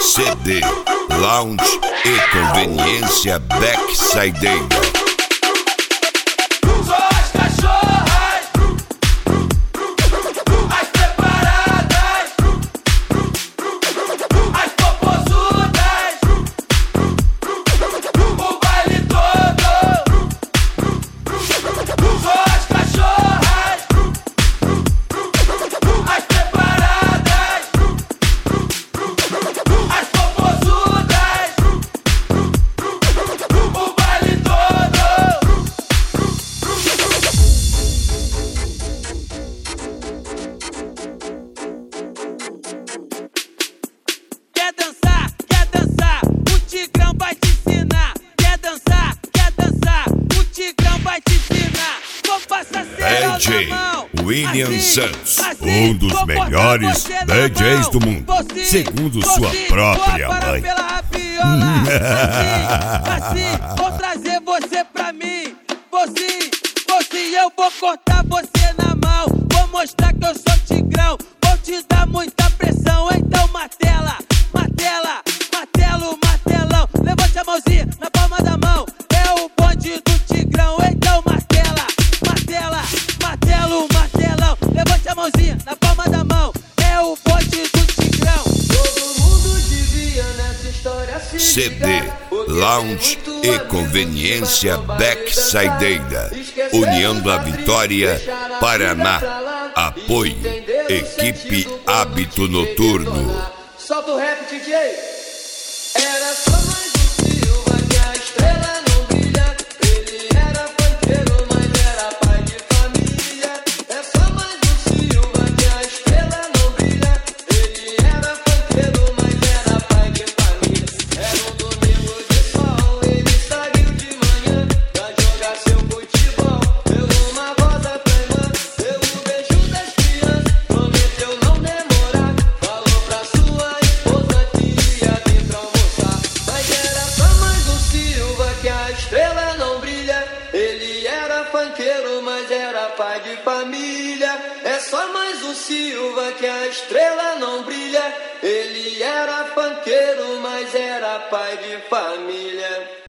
CD, lounge e conveniência Backsideira. DJ William Santos, um dos melhores DJs do mundo, segundo sua própria mãe. Assim, vou trazer você pra mim. Você, eu vou cortar você na mão. Vou mostrar que eu sou tigrão. Vou te dar muita pressão. Então martela, martela, martelo, martelão. Levante a mãozinha na palma da mão. É o bonde do tigrão. Então martela, martela, martelo, martelão. Levante a mãozinha na palma da mão. É o bonde do tigrão. Todo mundo devia nessa história se CD, lounge e conveniência Backsideira. União da Vitória, Paraná. Apoio, equipe Hábito Noturno. Solta o rap, DJ. Era só mais um Silva que a estrela não brilha. Ele era funkeiro, mas era pai de família. É só mais um Silva que a estrela não brilha. Ele era funkeiro, mas era pai de família. Era um domingo de sol, ele saiu de manhã pra jogar seu futebol. Deu uma rosa pra irmã, deu um beijo das crianças, prometeu não demorar. Falou pra sua esposa que ia vir pra almoçar. Mas era só mais um Silva que a estrela não brilha. Ele era funkeiro, mas era pai de família. É só mais um Silva que a estrela não brilha. Ele era funkeiro, mas era pai de família.